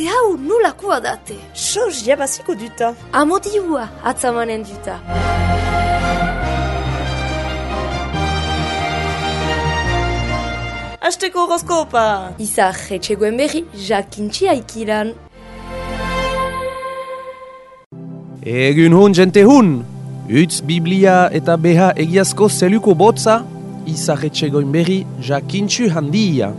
Ate hau nolakoa date? Sos jabaziko duta. Amodiua atzamanen duta. Asteko horoskopa. Izar etxegoen berri, jakintxi aikiran. Egun hun, jente hun! Utz Biblia eta beha egiazko zeluko botza, izar etxegoen berri, jakintxu handia.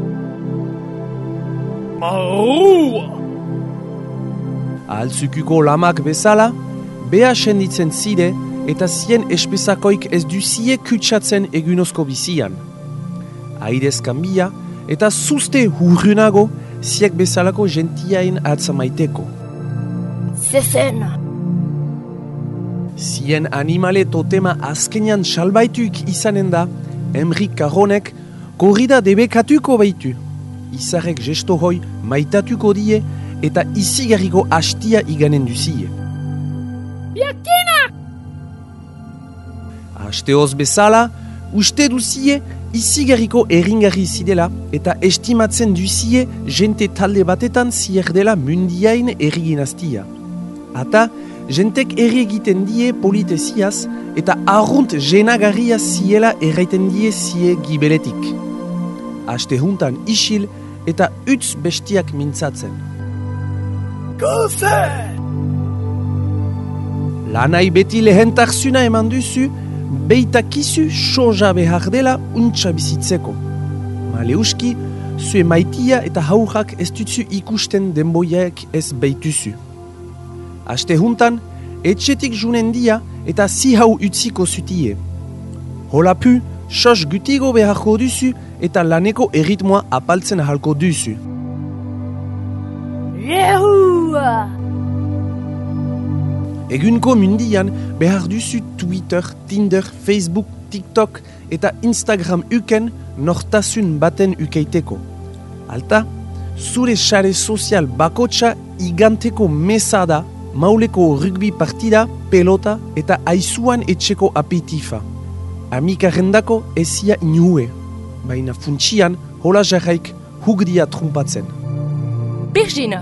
Marua! Altzukuko lamak bezala, beha senditzen zide eta zien espezakoik ez duzie kutsatzen egunozko bizian. Aidez kanbia eta zuzte hurrunago ziek bezalako gentiain atzamaiteko. Zezena! Zien animale totema azkenean salbaituik izanen da, Emrik Karronek korrida debekatuko baitu. Izarek gesto hoi maitatuko die eta izigarriko hastia iganen duzie. Biakina! Hasteoz bezala, uste duzie izigarriko eringarri zidela eta estimatzen duzie jente talde batetan zier dela mundiain errigin hastia. Ata, jentek erri egiten die politeziaz eta arrunt jenagarria ziela erraiten die zie gibeletik. Haste juntan isil eta utz bestiak mintzatzen. Goze! Lanai beti lehentarzuna eman duzu, beitakizu soja behar dela untsa bizitzeko. Maleuski, zue maitia eta haurrak ez dutzu ikusten denboiak ez beituzu. Haste juntan, etxetik junen dia eta zihau utziko zutie. Holapu, sos gutigo beharko duzu eta laneko erritmoa apaltzen ahalko duzu. Yehua! Egunko mundian behar duzu Twitter, Tinder, Facebook, TikTok eta Instagram uken nortasun baten ukeiteko. Alta, zure sare sozial bakotsa iganteko mesa da, mauleko rugby partida, pelota eta aizuan etxeko apetifa. Amikarrendako ezia inue, baina funtsian hola jarraik hugdia trumpatzen. Birgina!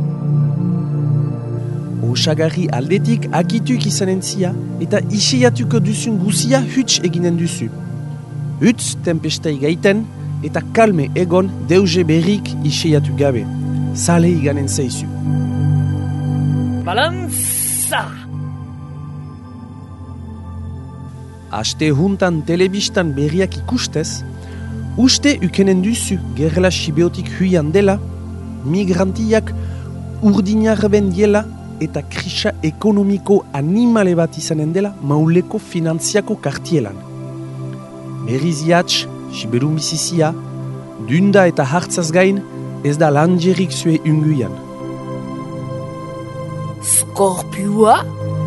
Osagarri aldetik akituk izanen zia eta isiatuko duzun guzia huts eginen duzu. Huts tempestei gaiten eta kalme egon deuze berrik isiatu gabe. Zale iganen zeizu. Balanza! Aste juntan telebistan berriak ikustez, uste ukenen duzu gerla sibiotik huian dela, migrantiak urdinarben diela eta krisa ekonomiko animale bat izanen dela mauleko finantziako kartielan. Berriziatx, siberu misizia, dunda eta hartzaz gain ez da lanjerik zue unguian. Skorpioa?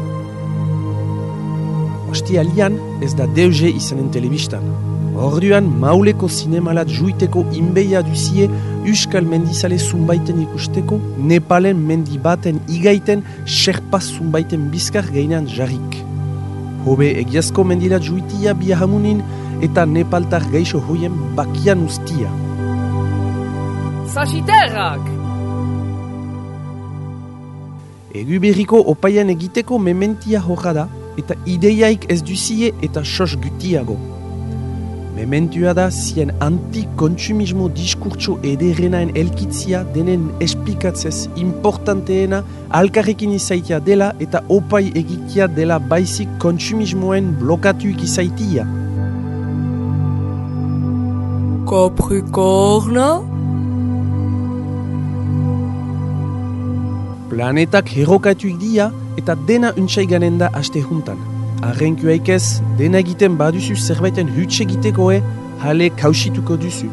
Ostialian ez da deuze izanen telebistan. Orduan mauleko zinemalat juiteko inbeia duzie Euskal mendizale zunbaiten ikusteko, Nepalen mendi baten igaiten Sherpa zunbaiten bizkar gainean jarrik. Hobe egiazko mendilat juitia biahamunin eta Nepaltar gaixo hoien bakian ustia. Sagitterrak! Egu berriko opaian egiteko mementia horra da eta ideiaik ez duzie eta sos gutiago. Mementua da zien anti-kontsumismo diskurtso ederrenaen elkitzia denen esplikatzez importanteena alkarrekin izaitia dela eta opai egitia dela baizik kontsumismoen blokatuik izaitia. Capricorna? Planetak herokatuik dia eta dena untsaiganen da aste juntan. Arrenkuaik ez, dena egiten baduzu zerbaiten huts egitekoe, hale kausituko duzu.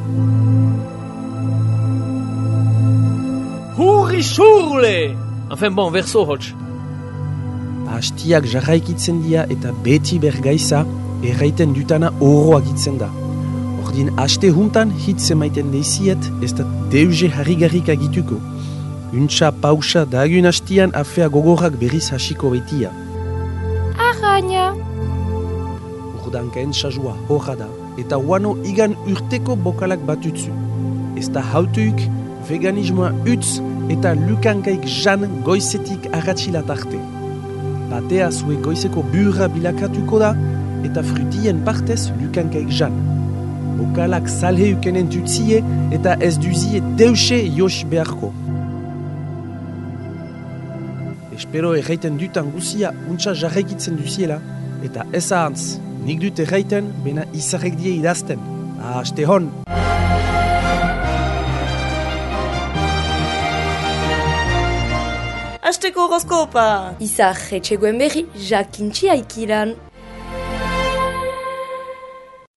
Hurri surle! Enfin bon, verso hotx. Hastiak jarraikitzen dia eta beti bergaiza erraiten dutana oro agitzen da. Ordin haste juntan hitz emaiten deiziet ez da deuze harrigarrik agituko. Untsa pausa dagun hastian afea gogorrak berriz hasiko baitia. Arraina! Urdankaen sajua horra da eta wano igan urteko bokalak batutzu. Ez da hautuik veganismoa utz eta lukankaik jan goizetik agatxilat arte. Batea zue goizeko burra bilakatuko da, eta frutien partez lukankaik jan. Bokalak salhe ukenen tutzie eta ez duzie deuse jos beharko. Espero erraiten dutan guzia untsa jarrekitzen duziela, eta ez ahantz, nik dut erraiten, bena izarrek die idazten. Aste hon! Asteko horoskopa! Izar etxegoen berri jakintxi aikilan.